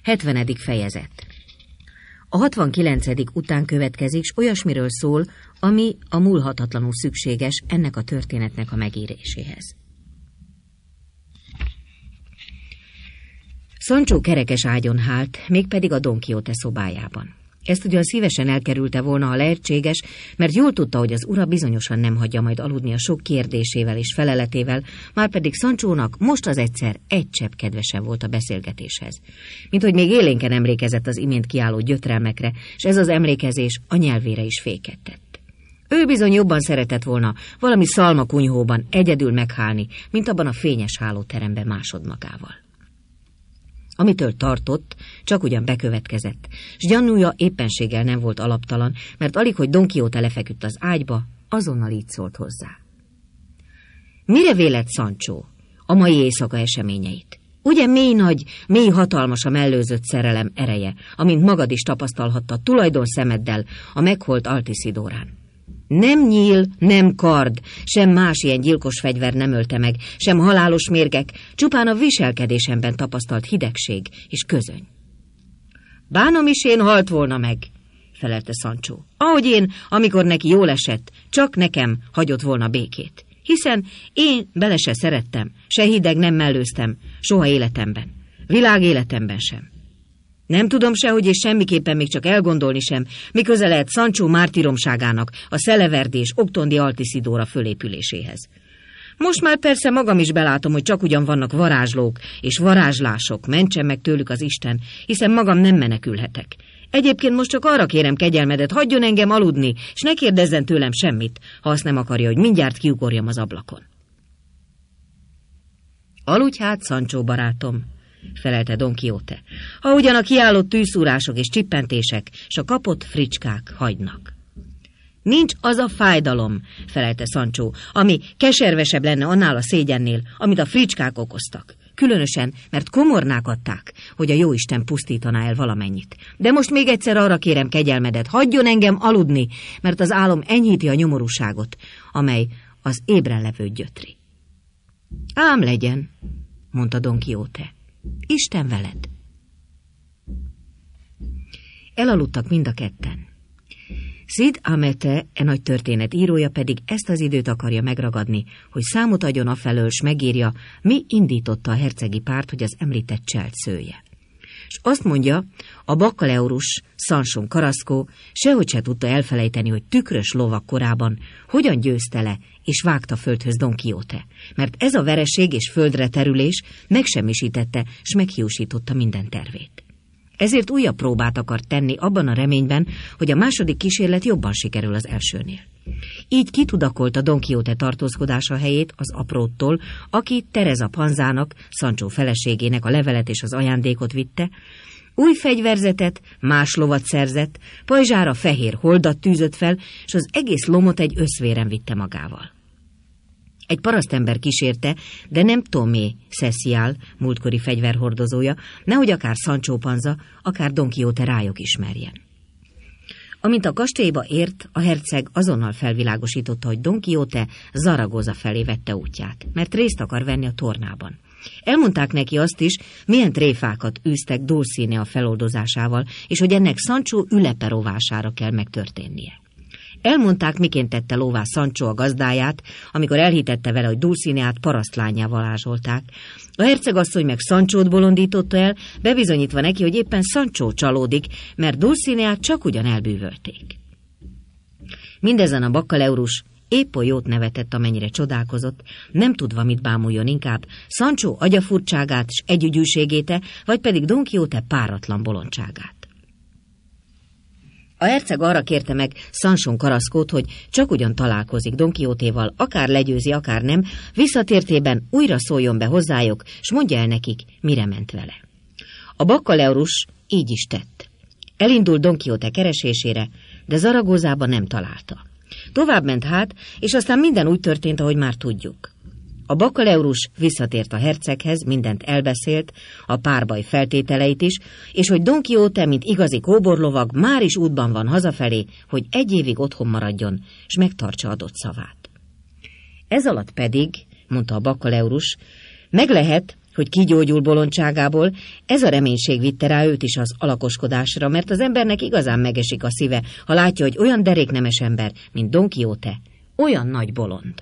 70. fejezet. A 69. után következik, s olyasmiről szól, ami a múlhatatlanul szükséges ennek a történetnek a megíréséhez. Sancho kerekes ágyon hált, mégpedig a Don Quixote szobájában. Ezt ugyan szívesen elkerülte volna, ha lehetséges, mert jól tudta, hogy az ura bizonyosan nem hagyja majd aludni a sok kérdésével és feleletével, márpedig Sanchónak most az egyszer egy csepp kedvesebb volt a beszélgetéshez. Mint hogy még élénken emlékezett az imént kiálló gyötrelmekre, és ez az emlékezés a nyelvére is féket tett. Ő bizony jobban szeretett volna valami szalmakunyhóban egyedül meghálni, mint abban a fényes hálóteremben másodmagával. Amitől tartott, csak ugyan bekövetkezett, s gyanúja éppenséggel nem volt alaptalan, mert alig, hogy Don Quixote lefeküdt az ágyba, azonnal így szólt hozzá. Mire véled, Sancho, a mai éjszaka eseményeit? Ugye mély hatalmas a mellőzött szerelem ereje, amint magad is tapasztalhattad tulajdon szemeddel a meghalt Altisidórán. Nem nyíl, nem kard, sem más ilyen gyilkos fegyver nem ölte meg, sem halálos mérgek, csupán a viselkedésemben tapasztalt hidegség és közöny. Bánom is én halt volna meg, felelte Sancho, ahogy én, amikor neki jól esett, csak nekem hagyott volna békét. Hiszen én bele se szerettem, se hideg nem mellőztem, soha életemben, világ életemben sem. Nem tudom sehogy és semmiképpen még csak elgondolni sem, mi köze lehet Sancho mártíromságának a Szelleverdi és Oktondi Altisidóra fölépüléséhez. Most már persze magam is belátom, hogy csak ugyan vannak varázslók és varázslások, mentsen meg tőlük az Isten, hiszen magam nem menekülhetek. Egyébként most csak arra kérem kegyelmedet, hagyjon engem aludni, és ne kérdezzen tőlem semmit, ha azt nem akarja, hogy mindjárt kiugorjam az ablakon. Aludj hát, Sancho barátom, felelte Don Quixote, ha ugyan a kiállott tűzszúrások és csippentések, s a kapott fricskák hagynak. Nincs az a fájdalom, felelte Sancho, ami keservesebb lenne annál a szégyennél, amit a fricskák okoztak. Különösen, mert komornák adták, hogy a jóisten pusztítaná el valamennyit. De most még egyszer arra kérem kegyelmedet, hagyjon engem aludni, mert az álom enyhíti a nyomorúságot, amely az ébren levőt gyötri. Ám legyen, mondta Don Quixote. Isten veled! Elaludtak mind a ketten. Cid Hamete, e nagy történet írója pedig ezt az időt akarja megragadni, hogy számot adjon afelől, s megírja, mi indította a hercegi párt, hogy az említett cselt szője. És azt mondja, a bakkaleurus Sanson Carrasco sehogy se tudta elfelejteni, hogy tükrös lovak korában hogyan győzte le és vágta földhöz Don Quixote, mert ez a vereség és földre terülés megsemmisítette, s meghiúsította minden tervét. Ezért újabb próbát akart tenni abban a reményben, hogy a második kísérlet jobban sikerül az elsőnél. Így kitudakolta Don Quixote tartózkodása helyét az apróttól, aki Teresa Panzának, Sancho feleségének a levelet és az ajándékot vitte, új fegyverzetet, más lovat szerzett, pajzsára fehér holdat tűzött fel, és az egész lomot egy összvéren vitte magával. Egy parasztember kísérte, de nem Tomé Cecial, múltkori fegyverhordozója, nehogy akár Sancho Panza, akár Don Quixote rájuk ismerjen. Amint a kastélyba ért, a herceg azonnal felvilágosította, hogy Don Quixote Zaragoza felé vette útját, mert részt akar venni a tornában. Elmondták neki azt is, milyen tréfákat űztek Dulcinea feloldozásával, és hogy ennek Sancho ülepe rovására kell megtörténnie. Elmondták, miként tette lóvá Sancho a gazdáját, amikor elhitette vele, hogy Dulcineát parasztlánnyá varázsolták. A hercegasszony meg Sanchót bolondította el, bebizonyítva neki, hogy éppen Sancho csalódik, mert Dulcineát csak ugyan elbűvölték. Mindezen a bakkaleurus épp oly jót nevetett, amennyire csodálkozott, nem tudva, mit bámuljon inkább, Sancho agyafurtságát s együgyűségét, vagy pedig Don Quixote páratlan bolondságát. A herceg arra kérte meg Sanson Carrascót, hogy csak ugyan találkozik Don Quixotéval, akár legyőzi, akár nem, visszatértében újra szóljon be hozzájuk, s mondja el nekik, mire ment vele. A bakkaleurus így is tett. Elindult Don Quixote keresésére, de Zaragozában nem találta. Tovább ment hát, és aztán minden úgy történt, ahogy már tudjuk. A bakkaleurus visszatért a herceghez, mindent elbeszélt, a párbaj feltételeit is, és hogy Don Quixote, mint igazi kóborlovag, már is útban van hazafelé, hogy 1 évig otthon maradjon, s megtartsa adott szavát. Ez alatt pedig, mondta a bakkaleurus, meg lehet, hogy kigyógyul bolondságából, ez a reménység vitte rá őt is az alakoskodásra, mert az embernek igazán megesik a szíve, ha látja, hogy olyan deréknemes ember, mint Don Quixote, olyan nagy bolond.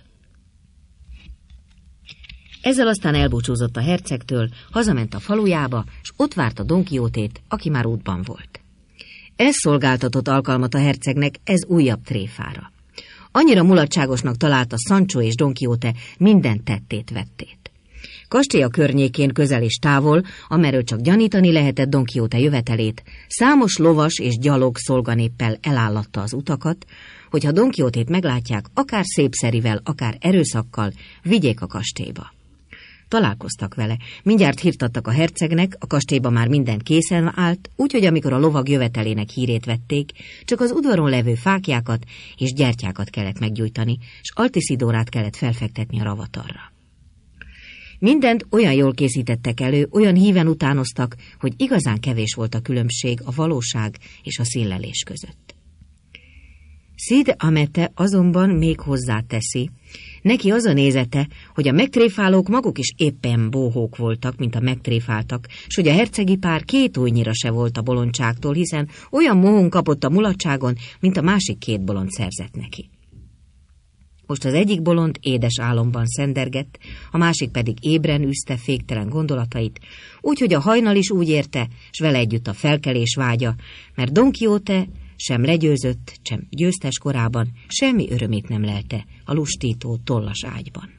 Ezzel aztán elbúcsúzott a hercegtől, hazament a falujába, s ott várta Don Quixotét, aki már útban volt. Ez szolgáltatott alkalmat a hercegnek, ez újabb tréfára. Annyira mulatságosnak találta Sancho és Don Quixote minden tettét-vettét. Kastélya környékén közel és távol, amerről csak gyanítani lehetett Don Quixote jövetelét, számos lovas és gyalog szolganéppel elállatta az utakat, hogyha Don Quixotét meglátják, akár szépszerivel, akár erőszakkal, vigyék a kastélyba. Találkoztak vele, mindjárt hírt adtak a hercegnek, a kastélyba már minden készen állt, úgyhogy amikor a lovag jövetelének hírét vették, csak az udvaron levő fáklyákat és gyertyákat kellett meggyújtani, s Altisidórát kellett felfektetni a ravatalra. Mindent olyan jól készítettek elő, olyan híven utánoztak, hogy igazán kevés volt a különbség a valóság és a színlelés között. Cide Hamete azonban még hozzáteszi, neki az a nézete, hogy a megtréfálók maguk is éppen bóhók voltak, mint a megtréfáltak, s hogy a hercegi pár 2 ujjnyira se volt a bolondságtól, hiszen olyan mohón kapott a mulatságon, mint a másik 2 bolond szerzett neki. Most az egyik bolond édes álomban szendergett, a másik pedig ébren űzte féktelen gondolatait, úgyhogy a hajnal is úgy érte, s vele együtt a felkelés vágya, mert Don Quixote sem legyőzött, sem győztes korában semmi örömét nem lelte a lustító tollas ágyban.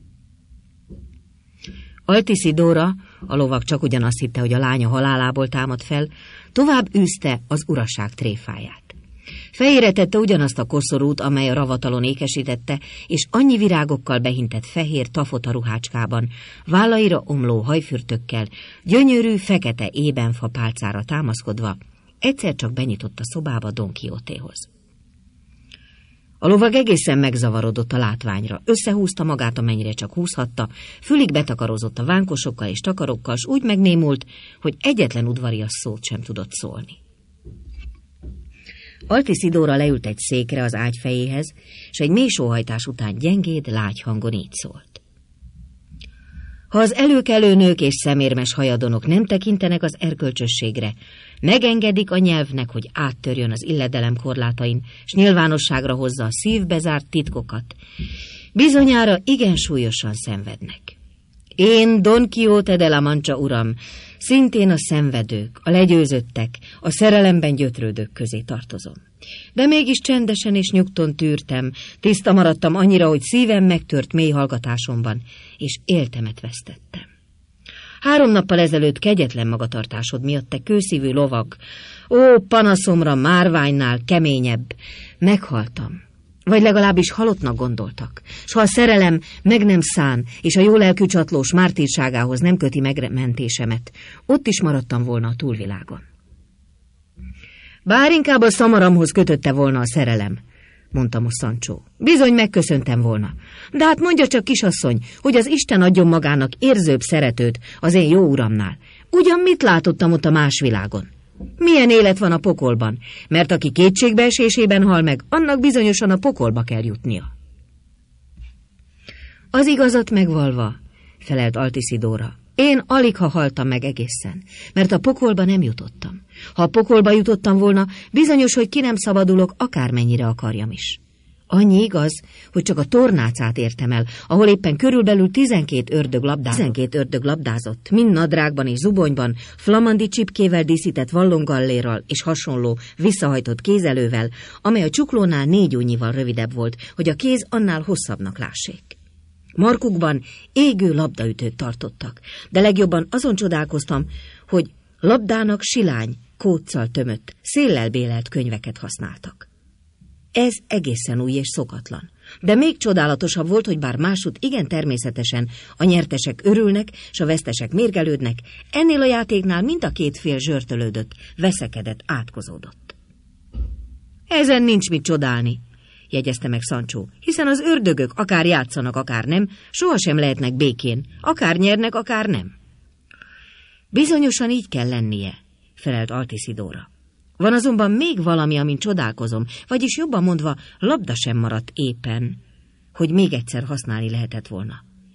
Altisidóra, a lovag csak ugyanazt hitte, hogy a lánya halálából támad fel, tovább űzte az uraság tréfáját. Fejére tette ugyanazt a koszorút, amely a ravatalon ékesítette, és annyi virágokkal behintett fehér tafota ruhácskában, vállaira omló hajfürtökkel, gyönyörű, fekete ébenfa pálcára támaszkodva, egyszer csak benyitott a szobába Don Quixotéhoz. A lovag egészen megzavarodott a látványra, összehúzta magát, amennyire csak húzhatta, fülig betakarozott a vánkosokkal és takarokkal, s úgy megnémult, hogy egyetlen udvarias szót sem tudott szólni. Altisidóra leült egy székre az ágy fejéhez, s egy mély sóhajtás után gyengéd, lágy hangon így szólt. Ha az előkelő nők és szemérmes hajadonok nem tekintenek az erkölcsösségre, megengedik a nyelvnek, hogy áttörjön az illedelem korlátain, s nyilvánosságra hozza a szívbe zárt titkokat, bizonyára igen súlyosan szenvednek. Én, Don Quixote de la Mancha uram, szintén a szenvedők, a legyőzöttek, a szerelemben gyötrődők közé tartozom. De mégis csendesen és nyugton tűrtem, tiszta maradtam annyira, hogy szívem megtört mély hallgatásomban, és éltemet vesztettem. 3 nappal ezelőtt kegyetlen magatartásod miatt, te kőszívű lovag, ó, panaszomra márványnál keményebb, meghaltam. Vagy legalábbis halottnak gondoltak, s ha a szerelem meg nem szán, és a jólelkű csatlós mártírságához nem köti megmentésemet, ott is maradtam volna a túlvilágon. Bár inkább a szamaramhoz kötötte volna a szerelem, mondta most Sancho. Bizony megköszöntem volna. De hát mondja csak, kisasszony, hogy az Isten adjon magának érzőbb szeretőt az én jó uramnál. Ugyan mit látottam ott a más világon? Milyen élet van a pokolban, mert aki kétségbeesésében hal meg, annak bizonyosan a pokolba kell jutnia. Az igazat megvalva, felelt Altisidóra, én aligha haltam meg egészen, mert a pokolba nem jutottam. Ha a pokolba jutottam volna, bizonyos, hogy ki nem szabadulok, akármennyire akarjam is. Annyi igaz, hogy csak a tornácát értem el, ahol éppen körülbelül 12 ördög labdázott, mind nadrágban és zubonyban, flamandi csipkével díszített vallongallérral és hasonló visszahajtott kézelővel, amely a csuklónál 4 ujjnyival rövidebb volt, hogy a kéz annál hosszabbnak lássék. Markukban égő labdaütőt tartottak, de legjobban azon csodálkoztam, hogy labdának silány, kóccal tömött, széllel bélelt könyveket használtak. Ez egészen új és szokatlan. De még csodálatosabb volt, hogy bár másút igen természetesen a nyertesek örülnek, s a vesztesek mérgelődnek, ennél a játéknál mind a 2 fél zsörtölődött, veszekedett, átkozódott. Ezen nincs mit csodálni, jegyezte meg Sancho, hiszen az ördögök akár játszanak, akár nem, sohasem lehetnek békén, akár nyernek, akár nem. Bizonyosan így kell lennie, felelt Altisidóra. Van azonban még valami, amin csodálkozom, vagyis jobban mondva, labda sem maradt éppen, hogy még egyszer használni lehetett volna.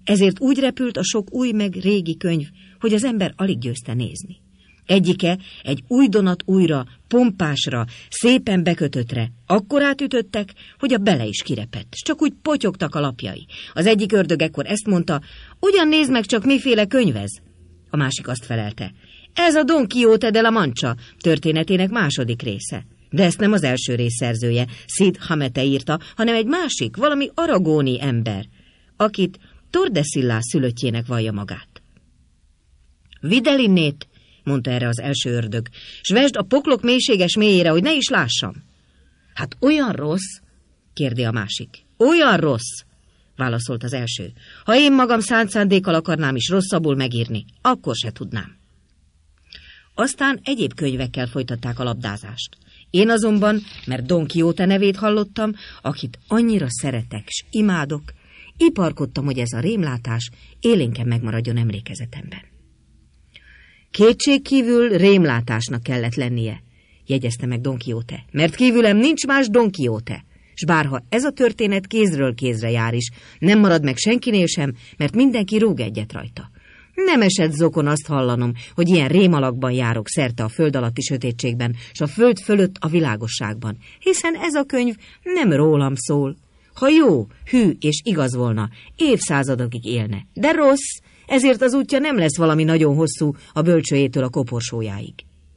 Ezért úgy repült a sok új meg régi könyv, hogy az ember alig győzte nézni. Egyike egy új donat újra, pompásra, szépen bekötöttre, akkorát ütöttek, hogy a bele is kirepett, s csak úgy potyogtak a lapjai. Az egyik ördög ekkor ezt mondta, ugyan nézd meg csak miféle könyv ez. A másik azt felelte, ez a Don Quixote de la Mancha történetének második része. De ezt nem az első rész szerzője, Cid Hamete írta, hanem egy másik, valami aragóni ember, akit Tordesillas szülöttjének vallja magát. Vidd el innét, mondta erre az első ördög, s vesd a poklok mélységes mélyére, hogy ne is lássam. Hát olyan rossz? kérdi a másik. Olyan rossz, válaszolt az első. Ha én magam szánt szándékkal akarnám is rosszabbul megírni, akkor se tudnám. Aztán egyéb könyvekkel folytatták a labdázást. Én azonban, mert Don Quixote nevét hallottam, akit annyira szeretek s imádok, iparkodtam, hogy ez a rémlátás élénken megmaradjon emlékezetemben. Kétségkívül rémlátásnak kellett lennie, jegyezte meg Don Quixote, mert kívülem nincs más Don Quixote, s bárha ez a történet kézről kézre jár is, nem marad meg senkinél sem, mert mindenki rúg egyet rajta. Nem esett zokon azt hallanom, hogy ilyen rémalakban járok szerte a föld alatti sötétségben, s a föld fölött a világosságban, hiszen ez a könyv nem rólam szól. Ha jó, hű és igaz volna, évszázadokig élne, de rossz, ezért az útja nem lesz valami nagyon hosszú a bölcsőjétől a koporsójáig.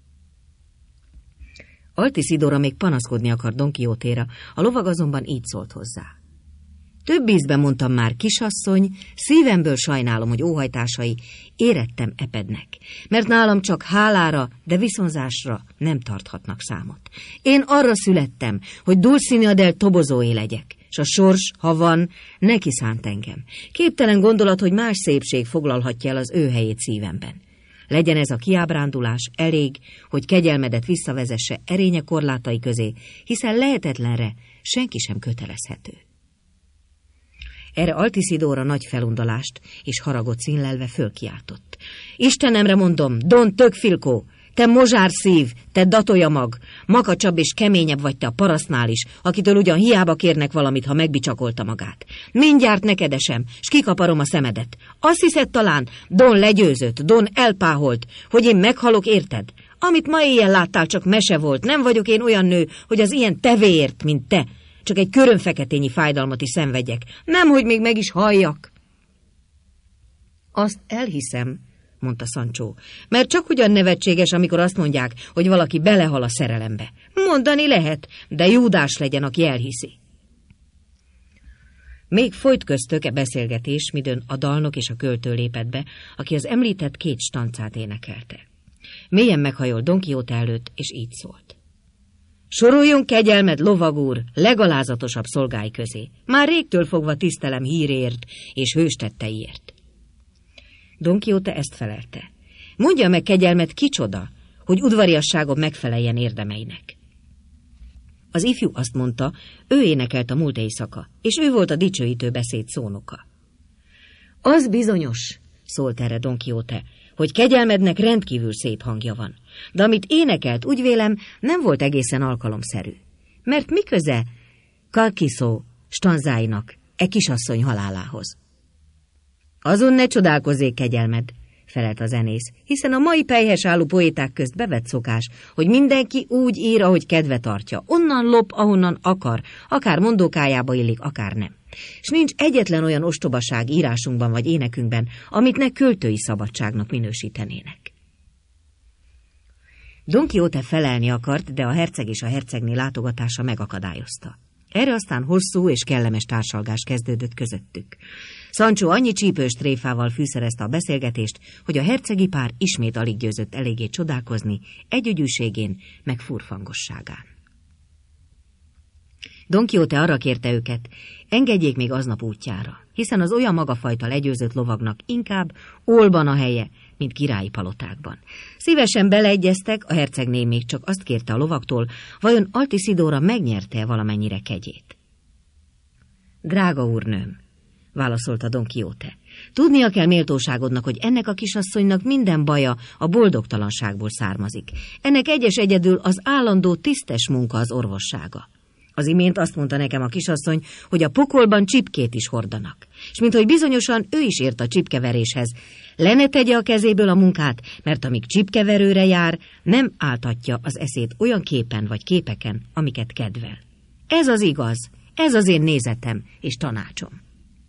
Altisidora még panaszkodni akar Don Quixotéra, a lovag azonban így szólt hozzá. Több ízben mondtam már, kisasszony, szívemből sajnálom, hogy óhajtásai érettem epednek, mert nálam csak hálára, de viszonzásra nem tarthatnak számot. Én arra születtem, hogy Dulcinea del Tobozóé legyek, s a sors, ha van, neki szánt engem. Képtelen gondolat, hogy más szépség foglalhatja el az ő helyét szívemben. Legyen ez a kiábrándulás elég, hogy kegyelmedet visszavezesse erénye korlátai közé, hiszen lehetetlenre senki sem kötelezhető. Erre Altisidora nagy felundalást és haragot színlelve fölkiáltott. Istenemre mondom, Don Tökfilkó, te mozsár szív, te datolyamag, makacsabb és keményebb vagy te a parasznál is, akitől ugyan hiába kérnek valamit, ha megbicsakolta magát. Mindjárt neked esem, s kikaparom a szemedet. Azt hiszed talán, Don legyőzött, Don elpáholt, hogy én meghalok, érted? Amit ma éjjel láttál, csak mese volt, nem vagyok én olyan nő, hogy az ilyen tevéért, mint te. Csak egy körömfeketényi fájdalmat is szenvedjek, nemhogy még meg is halljak. Azt elhiszem, mondta Sancho, mert csak ugyan nevetséges, amikor azt mondják, hogy valaki belehal a szerelembe. Mondani lehet, de Júdás legyen, aki elhiszi. Még folyt köztök e beszélgetés, midőn a dalnok és a költő lépett be, aki az említett két stancát énekelte. Mélyen meghajolt Don Quixote előtt, és így szólt. Soroljon kegyelmed, lovag úr, legalázatosabb szolgái közé. Már régtől fogva tisztelem hírért és hőstetteiért. Don Quixote ezt felelte. Mondja meg, kegyelmed, kicsoda, hogy udvariasságom megfeleljen érdemeinek. Az ifjú azt mondta, ő énekelt a múlt éjszaka, és ő volt a dicsőítő beszéd szónoka. Az bizonyos, szólt erre Don Quixote, hogy kegyelmednek rendkívül szép hangja van, de amit énekelt, úgy vélem, nem volt egészen alkalomszerű. Mert mi köze Calciso stanzáinak e kisasszony halálához? Azon ne csodálkozzék, kegyelmed, felelt a zenész, hiszen a mai pelyhes álló poéták közt bevett szokás, hogy mindenki úgy ír, ahogy kedve tartja, onnan lop, ahonnan akar, akár mondókájába illik, akár nem. És nincs egyetlen olyan ostobaság írásunkban vagy énekünkben, amit ne költői szabadságnak minősítenének. Don Quixote felelni akart, de a herceg és a hercegné látogatása megakadályozta. Erre aztán hosszú és kellemes társalgás kezdődött közöttük. Sancho annyi csípős tréfával fűszerezte a beszélgetést, hogy a hercegi pár ismét alig győzött eléggé csodálkozni együgyűségén meg furfangosságán. Don Quixote arra kérte őket, engedjék még aznap útjára, hiszen az olyan magafajta legyőzött lovagnak inkább Ólban a helye, mint királyi palotákban. Szívesen beleegyeztek, a hercegné még csak azt kérte a lovaktól, vajon Altisidora megnyerte valamennyire kegyét. Drága úrnőm, válaszolta Don Quixote, tudnia kell méltóságodnak, hogy ennek a kisasszonynak minden baja a boldogtalanságból származik. Ennek egyedül az állandó tisztes munka az orvossága. Az imént azt mondta nekem a kisasszony, hogy a pokolban csipkét is hordanak, és minthogy bizonyosan ő is ért a csipkeveréshez. Le ne tegye a kezéből a munkát, mert amíg csipkeverőre jár, nem áltatja az eszét olyan képen vagy képeken, amiket kedvel. Ez az igaz, ez az én nézetem és tanácsom.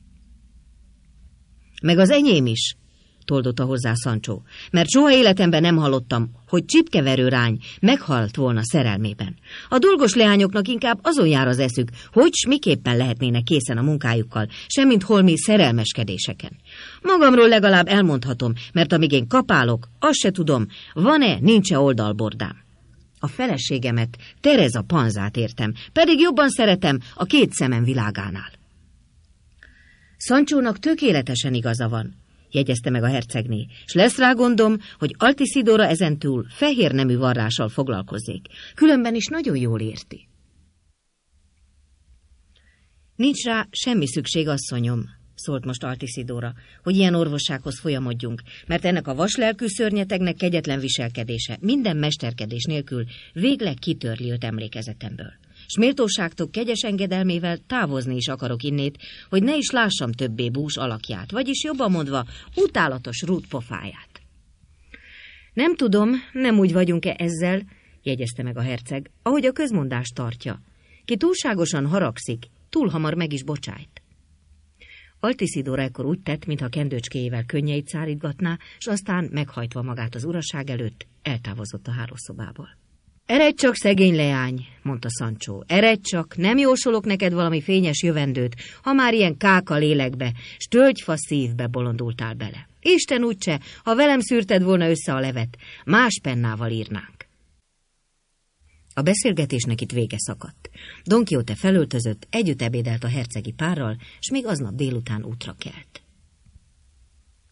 Meg az enyém is, toldotta hozzá Sancho, mert soha életemben nem hallottam, hogy csipkeverő rány meghalt volna szerelmében. A dolgos leányoknak inkább azon jár az eszük, hogy s miképpen lehetnének készen a munkájukkal, semmint holmi szerelmeskedéseken. Magamról legalább elmondhatom, mert amíg én kapálok, azt se tudom, van-e, nincs-e oldalbordám. A feleségemet, Tereza Panzát értem, pedig jobban szeretem a két szemem világánál. Sanchónak tökéletesen igaza van, jegyezte meg a hercegné, s lesz rá gondom, hogy Altisidora ezentúl fehér nemű varrással foglalkozzék, különben is nagyon jól érti. Nincs rá semmi szükség, asszonyom, szólt most Altisidora, hogy ilyen orvossághoz folyamodjunk, mert ennek a vaslelkű szörnyetegnek kegyetlen viselkedése minden mesterkedés nélkül végleg kitörli őt emlékezetemből. S méltóságtok kegyes engedelmével távozni is akarok innét, hogy ne is lássam többé bús alakját, vagyis jobban mondva utálatos rút pofáját. Nem tudom, nem úgy vagyunk-e ezzel, jegyezte meg a herceg, ahogy a közmondás tartja. Ki túlságosan haragszik, túl hamar meg is bocsájt. Altisidora ekkor úgy tett, mintha kendőcskéjével könnyeit szárítgatná, s aztán meghajtva magát az uraság előtt, eltávozott a hálószobából. Eredj csak, szegény leány, mondta Sancho, eredj csak, nem jósolok neked valami fényes jövendőt, ha már ilyen káka lélekbe, s tölgyfa szívbe bolondultál bele. Isten úgyse, ha velem szűrted volna össze a levet, más pennával írnánk. A beszélgetésnek itt vége szakadt. Don Quixote felöltözött, együtt ebédelt a hercegi párral, s még aznap délután útra kelt.